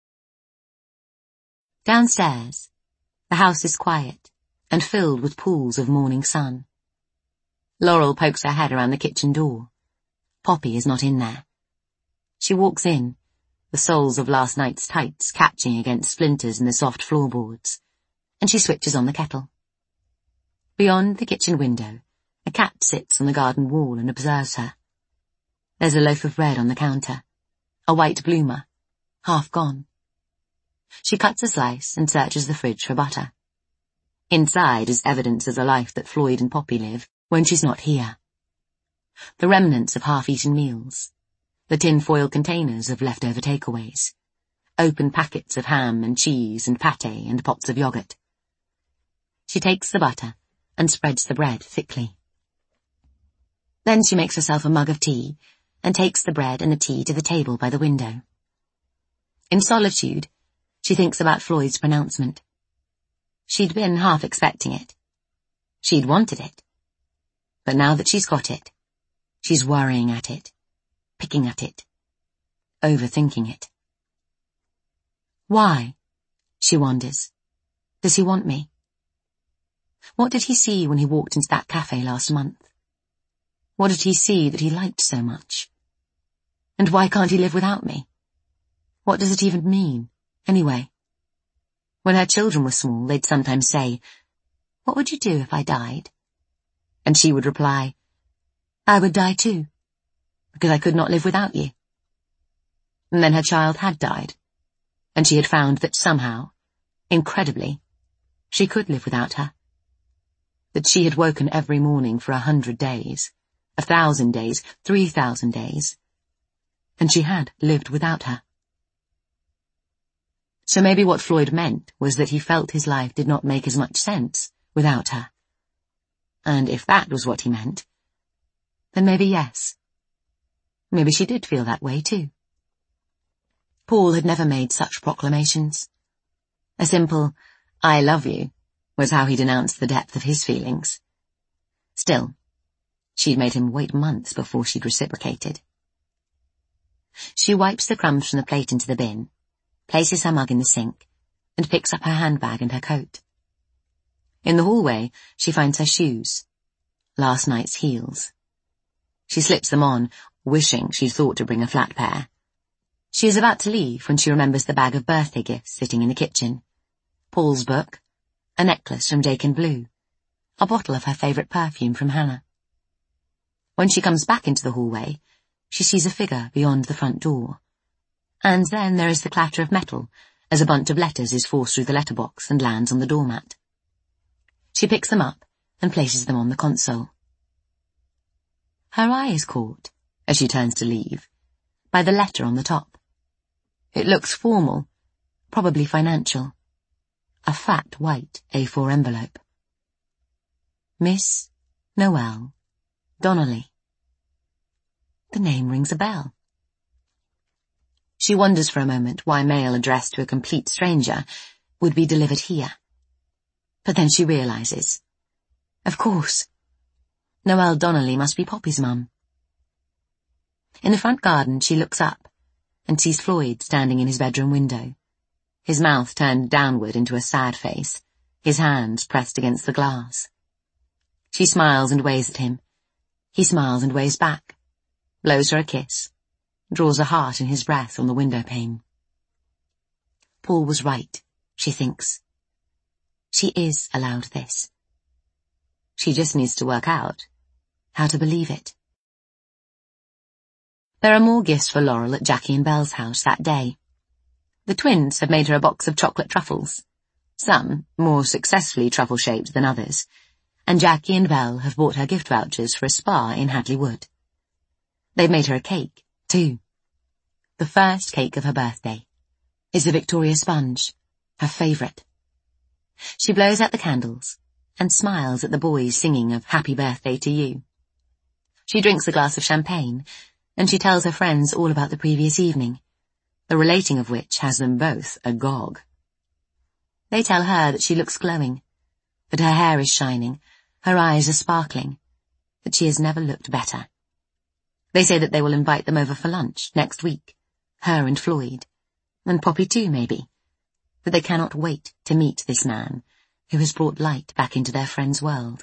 Downstairs, the house is quiet and filled with pools of morning sun. Laurel pokes her head around the kitchen door. Poppy is not in there. She walks in, the soles of last night's tights catching against splinters in the soft floorboards, and she switches on the kettle. Beyond the kitchen window, a cat sits on the garden wall and observes her. There's a loaf of bread on the counter, a white bloomer, half gone. She cuts a slice and searches the fridge for butter. Inside is evidence of the life that Floyd and Poppy live when she's not here. The remnants of half-eaten meals, the tin-foil containers of leftover takeaways, open packets of ham and cheese and pâté and pots of yogurt. She takes the butter and spreads the bread thickly. Then she makes herself a mug of tea and takes the bread and the tea to the table by the window. In solitude, she thinks about Floyd's pronouncement. She'd been half expecting it. She'd wanted it. But now that she's got it, she's worrying at it, picking at it, overthinking it. Why, she wonders, does he want me? What did he see when he walked into that cafe last month? What did he see that he liked so much? And why can't he live without me? What does it even mean, anyway? When her children were small, they'd sometimes say, "What would you do if I died?" And she would reply, "I would die too, because I could not live without you." And then her child had died, and she had found that somehow, incredibly, she could live without her. That she had woken every morning for 100 days, 1,000 days, 3,000 days, and she had lived without her. So maybe what Floyd meant was that he felt his life did not make as much sense without her. And if that was what he meant, then maybe yes. Maybe she did feel that way too. Paul had never made such proclamations. A simple, "I love you," was how he denounced the depth of his feelings. Still, she'd made him wait months before she'd reciprocated. She wipes the crumbs from the plate into the bin, places her mug in the sink, and picks up her handbag and her coat. In the hallway, she finds her shoes, last night's heels. She slips them on, wishing she'd thought to bring a flat pair. She is about to leave when she remembers the bag of birthday gifts sitting in the kitchen, Paul's book, a necklace from Jake and Blue, a bottle of her favourite perfume from Hannah. When she comes back into the hallway, she sees a figure beyond the front door. And then there is the clatter of metal as a bunch of letters is forced through the letterbox and lands on the doormat. She picks them up and places them on the console. Her eye is caught, as she turns to leave, by the letter on the top. It looks formal, probably financial. A fat white A4 envelope. Miss Noelle Donnelly. The name rings a bell. She wonders for a moment why mail addressed to a complete stranger would be delivered here. But then she realizes. Of course. Noelle Donnelly must be Poppy's mum. In the front garden, she looks up and sees Floyd standing in his bedroom window, his mouth turned downward into a sad face, his hands pressed against the glass. She smiles and waves at him. He smiles and waves back, blows her a kiss, draws a heart in his breath on the window pane. Paul was right, she thinks. She is allowed this. She just needs to work out how to believe it. There are more gifts for Laurel at Jackie and Belle's house that day. The twins have made her a box of chocolate truffles, some more successfully truffle-shaped than others, and Jackie and Belle have bought her gift vouchers for a spa in Hadley Wood. They've made her a cake, too. The first cake of her birthday is the Victoria sponge, her favourite. She blows out the candles and smiles at the boys singing of Happy Birthday to You. She drinks a glass of champagne, and she tells her friends all about the previous evening, the relating of which has them both agog. They tell her that she looks glowing, that her hair is shining, her eyes are sparkling, that she has never looked better. They say that they will invite them over for lunch next week, her and Floyd, and Poppy too, maybe, that they cannot wait to meet this man who has brought light back into their friend's world.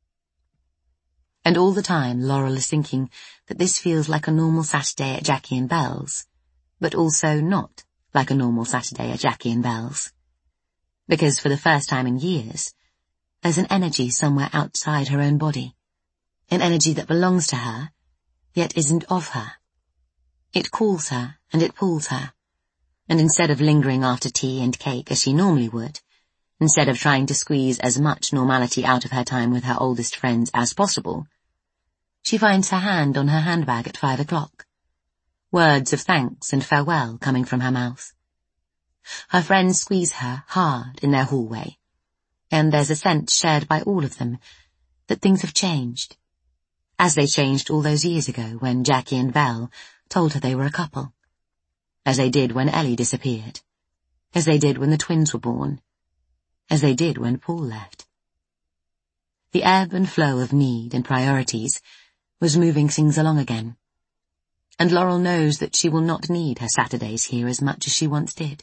And all the time Laurel is thinking that this feels like a normal Saturday at Jackie and Belle's, but also not like a normal Saturday at Jackie and Belle's. Because for the first time in years, there's an energy somewhere outside her own body, an energy that belongs to her, yet isn't of her. It calls her and it pulls her, and instead of lingering after tea and cake as she normally would, instead of trying to squeeze as much normality out of her time with her oldest friends as possible, she finds her hand on her handbag at 5 o'clock, words of thanks and farewell coming from her mouth. Her friends squeeze her hard in their hallway, and there's a sense shared by all of them that things have changed, as they changed all those years ago when Jackie and Belle told her they were a couple, as they did when Ellie disappeared, as they did when the twins were born, as they did when Paul left. The ebb and flow of need and priorities was moving things along again, and Laurel knows that she will not need her Saturdays here as much as she once did.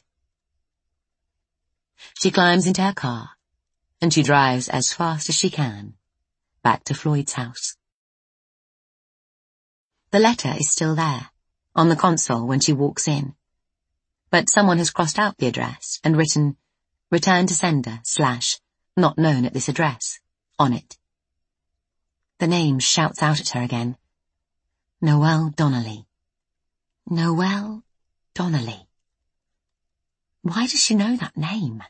She climbs into her car, and she drives as fast as she can, back to Floyd's house. The letter is still there, on the console when she walks in, but someone has crossed out the address and written, "Return to sender / not known at this address," on it. The name shouts out at her again. Noelle Donnelly. Noelle Donnelly. Why does she know that name?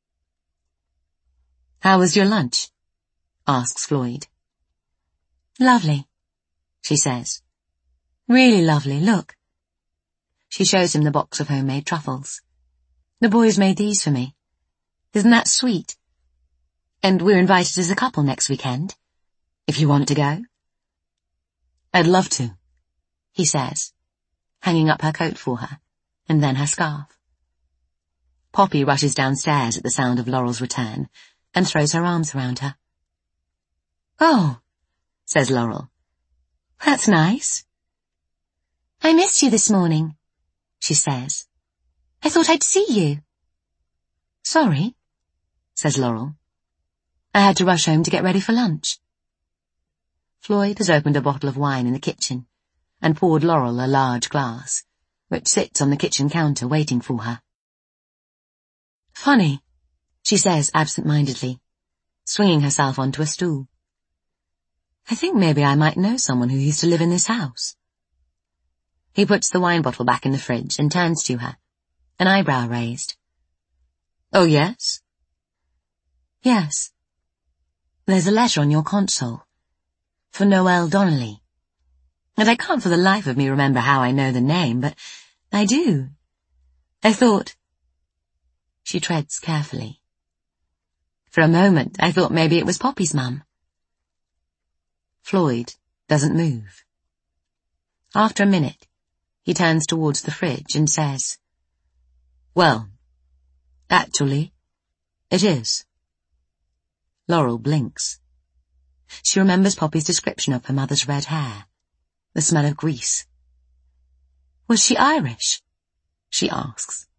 "How was your lunch?" asks Floyd. "Lovely," she says. "Really lovely, look." She shows him the box of homemade truffles. "The boys made these for me. Isn't that sweet? And we're invited as a couple next weekend, if you want to go." "I'd love to," he says, hanging up her coat for her, and then her scarf. Poppy rushes downstairs at the sound of Laurel's return and throws her arms around her. "Oh," says Laurel. "That's nice." "I missed you this morning," she says. "I thought I'd see you." "Sorry," says Laurel. "I had to rush home to get ready for lunch." Floyd has opened a bottle of wine in the kitchen and poured Laurel a large glass, which sits on the kitchen counter waiting for her. "Funny," she says absent-mindedly, swinging herself onto a stool. "I think maybe I might know someone who used to live in this house." He puts the wine bottle back in the fridge and turns to her, an eyebrow raised. "Oh, yes?" "Yes. There's a letter on your console. For Noelle Donnelly. And I can't for the life of me remember how I know the name, but I do. I thought..." She treads carefully. "For a moment, I thought maybe it was Poppy's mum." Floyd doesn't move. After a minute, He turns towards the fridge and says, "Well, actually, it is." Laurel blinks. She remembers Poppy's description of her mother's red hair, the smell of grease. "Was she Irish?" she asks.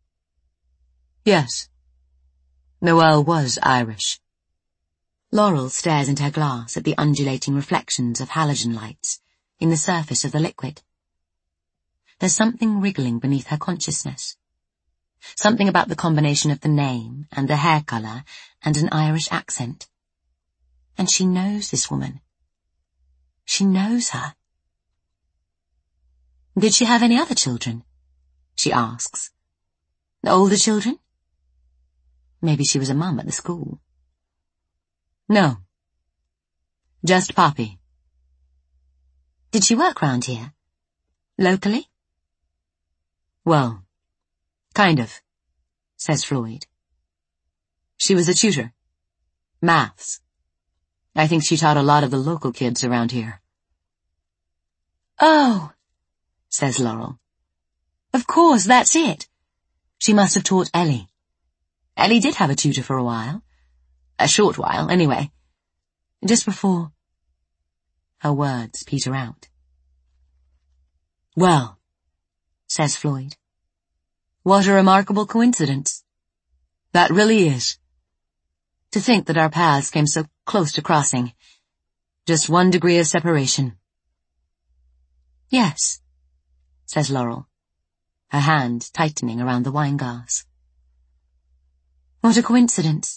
"Yes. Noelle was Irish." Laurel stares into her glass at the undulating reflections of halogen lights in the surface of the liquid. There's something wriggling beneath her consciousness. Something about the combination of the name and the hair colour and an Irish accent. And she knows this woman. She knows her. "Did she have any other children?" she asks. "Older children?" Maybe she was a mum at the school. "No. Just Poppy." "Did she work round here? Locally?" "Well, kind of," says Floyd. "She was a tutor. Maths. I think she taught a lot of the local kids around here." "Oh," says Laurel. "Of course, that's it. She must have taught Ellie. Ellie did have a tutor for a while. A short while, anyway. Just before—" Her words peter out. "Well," says Floyd, "what a remarkable coincidence. That really is. To think that our paths came so close to crossing. Just 1 degree of separation." "Yes," says Laurel, her hand tightening around the wine glass. "What a coincidence."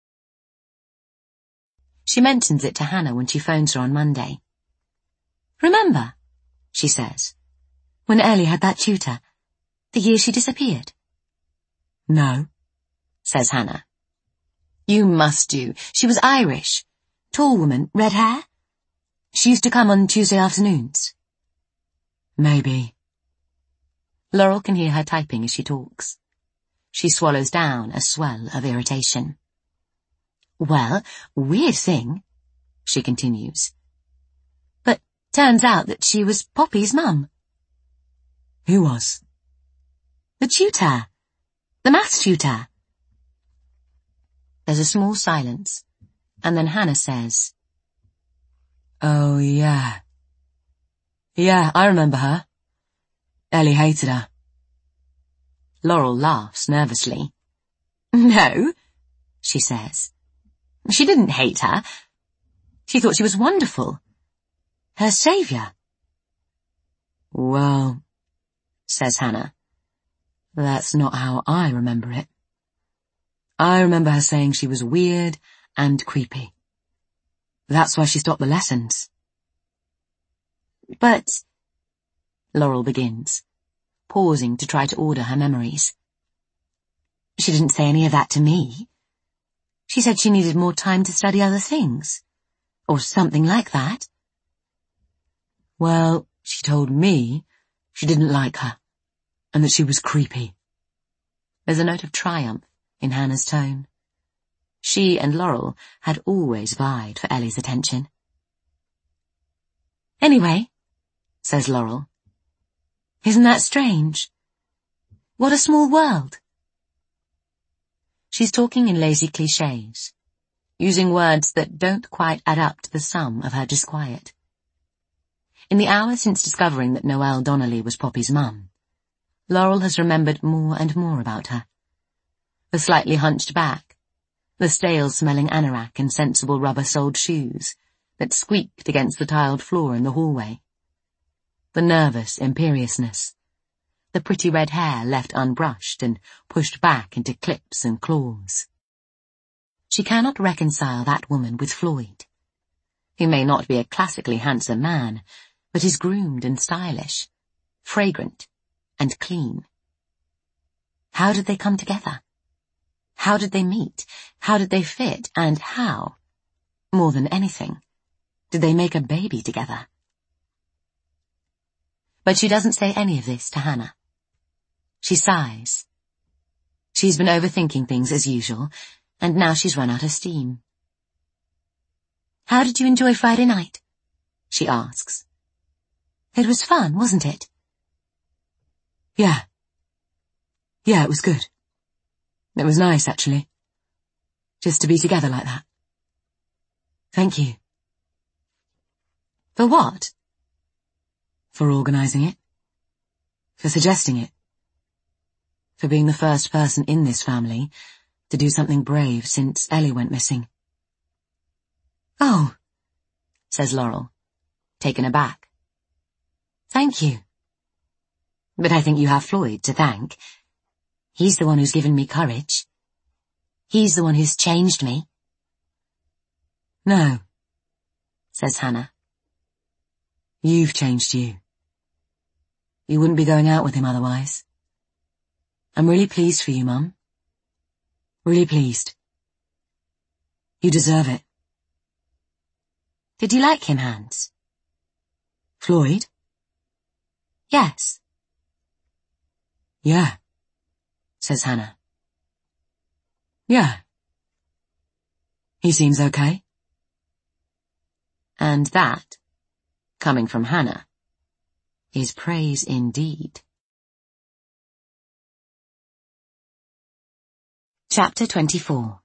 She mentions it to Hannah when she phones her on Monday. "Remember," she says, "when Ellie had that tutor, the year she disappeared?" "No," says Hannah. "You must do. She was Irish. Tall woman, red hair. She used to come on Tuesday afternoons." "Maybe." Laurel can hear her typing as she talks. She swallows down a swell of irritation. "Well, weird thing," she continues. "But turns out that she was Poppy's mum." "Who was?" "The tutor. The maths tutor." There's a small silence, and then Hannah says, "Oh, yeah. Yeah, I remember her. Ellie hated her." Laurel laughs nervously. "No," she says. "She didn't hate her. She thought she was wonderful. Her saviour." "Well," says Hannah, "that's not how I remember it. I remember her saying she was weird and creepy. That's why she stopped the lessons." "But—" Laurel begins, pausing to try to order her memories. "She didn't say any of that to me. She said she needed more time to study other things, or something like that." "Well, she told me she didn't like her, and that she was creepy." There's a note of triumph in Hannah's tone. She and Laurel had always vied for Ellie's attention. "Anyway," says Laurel, "isn't that strange? What a small world." She's talking in lazy clichés, using words that don't quite add up to the sum of her disquiet. In the hour since discovering that Noelle Donnelly was Poppy's mum, Laurel has remembered more and more about her. The slightly hunched back, the stale-smelling anorak and sensible rubber-soled shoes that squeaked against the tiled floor in the hallway, the nervous imperiousness, the pretty red hair left unbrushed and pushed back into clips and claws. She cannot reconcile that woman with Floyd. He may not be a classically handsome man, but is groomed and stylish, fragrant and clean. How did they come together? How did they meet? How did they fit? And how, more than anything, did they make a baby together? But she doesn't say any of this to Hannah. She sighs. She's been overthinking things as usual, and now she's run out of steam. "How did you enjoy Friday night?" she asks. "It was fun, wasn't it?" Yeah. Yeah, it was good. It was nice, actually. Just to be together like that. Thank you. For what? For organising it. For suggesting it. For being the first person in this family to do something brave since Ellie went missing. Oh, says Laurel, taken aback. Thank you. But I think you have Floyd to thank. He's the one who's given me courage. He's the one who's changed me. No, says Hannah. You've changed you. You wouldn't be going out with him otherwise. I'm really pleased for you, Mum. Really pleased. You deserve it. Did you like him, Hans? Floyd? Yes. Yeah, says Hannah. Yeah. He seems okay. And that, coming from Hannah, is praise indeed. Chapter 24.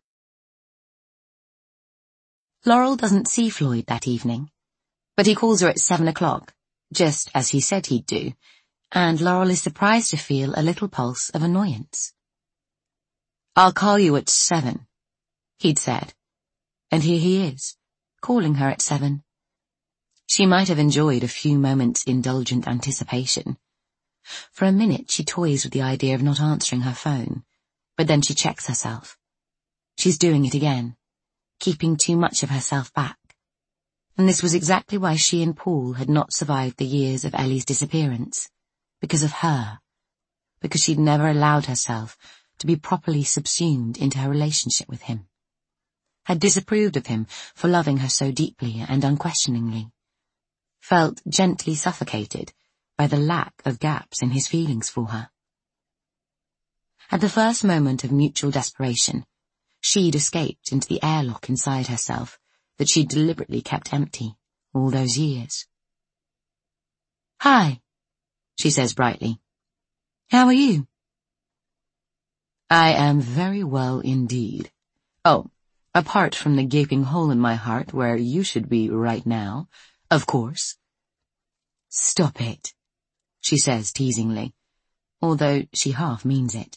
Laurel doesn't see Floyd that evening, but he calls her at 7 o'clock, just as he said he'd do, and Laurel is surprised to feel a little pulse of annoyance. "I'll call you at 7, he'd said, and here he is, calling her at 7. She might have enjoyed a few moments' indulgent anticipation. For a minute she toys with the idea of not answering her phone, but then she checks herself. She's doing it again, keeping too much of herself back. And this was exactly why she and Paul had not survived the years of Ellie's disappearance. Because of her. Because she'd never allowed herself to be properly subsumed into her relationship with him. Had disapproved of him for loving her so deeply and unquestioningly. Felt gently suffocated by the lack of gaps in his feelings for her. At the first moment of mutual desperation, she'd escaped into the airlock inside herself that she'd deliberately kept empty all those years. "Hi," she says brightly. "How are you?" "I am very well indeed. Oh, apart from the gaping hole in my heart where you should be right now, of course." "Stop it," she says teasingly, although she half means it.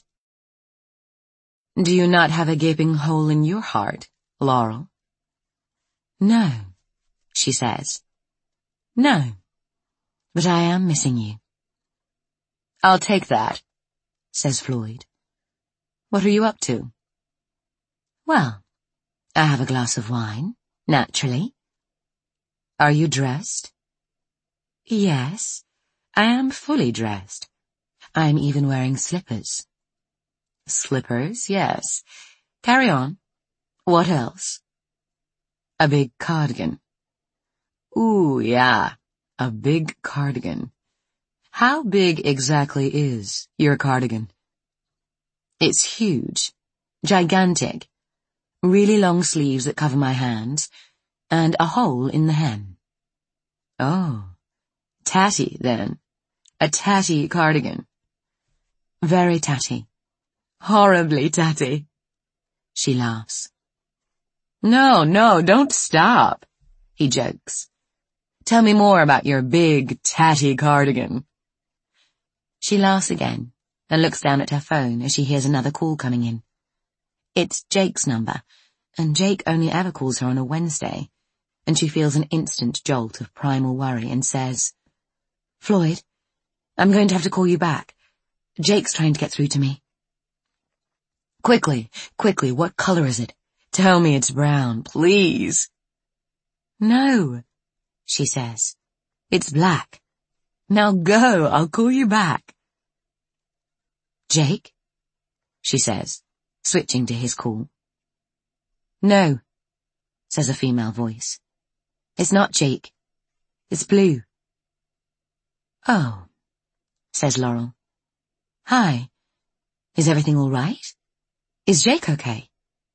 "Do you not have a gaping hole in your heart, Laurel?" "No," she says. "No, but I am missing you." "I'll take that," says Floyd. "What are you up to?" "Well, I have a glass of wine, naturally." "Are you dressed?" "Yes, I am fully dressed. I'm even wearing slippers." "Slippers, yes. Carry on. What else?" "A big cardigan." "Ooh, yeah, a big cardigan. How big exactly is your cardigan?" "It's huge. Gigantic. Really long sleeves that cover my hands, and a hole in the hem." "Oh, tatty, then. A tatty cardigan." "Very tatty. Horribly tatty." She laughs. No, don't stop," he jokes. "Tell me more about your big, tatty cardigan." She laughs again and looks down at her phone as she hears another call coming in. It's Jake's number, and Jake only ever calls her on a Wednesday, and she feels an instant jolt of primal worry and says, "Floyd, I'm going to have to call you back. Jake's trying to get through to me." Quickly, what color is it? Tell me it's brown, please." "No," she says. "It's black. Now go, I'll call you back." "Jake?" she says, switching to his call. "No," says a female voice. "It's not Jake. It's Blue." "Oh," says Laurel. "Hi. Is everything all right? Is Jake okay?"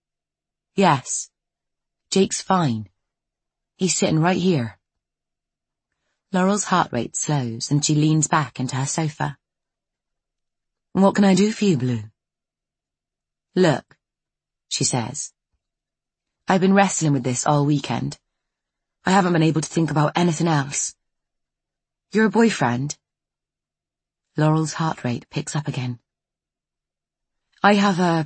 "Yes. Jake's fine. He's sitting right here." Laurel's heart rate slows and she leans back into her sofa. What can I do for you, Blue? Look, she says. I've been wrestling with this all weekend. I haven't been able to think about anything else. Your boyfriend. Laurel's heart rate picks up again. I have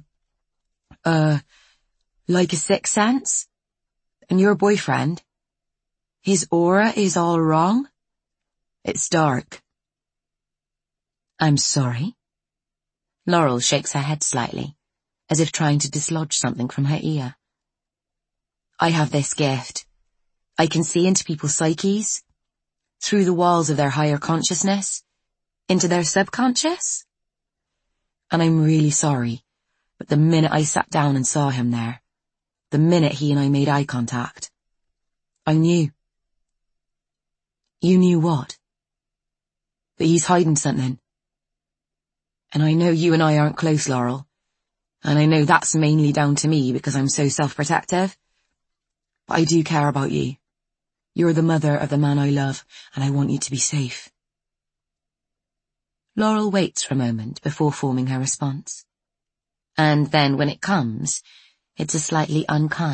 like a sixth sense. And your boyfriend, his aura is all wrong. It's dark. I'm sorry. Laurel shakes her head slightly, as if trying to dislodge something from her ear. I have this gift. I can see into people's psyches, through the walls of their higher consciousness, into their subconscious. And I'm really sorry, but the minute I sat down and saw him there, the minute he and I made eye contact, I knew. You knew what? That he's hiding something. And I know you and I aren't close, Laurel. And I know that's mainly down to me because I'm so self-protective. But I do care about you. You're the mother of the man I love, and I want you to be safe. Laurel waits for a moment before forming her response. And then when it comes, it's a slightly unkind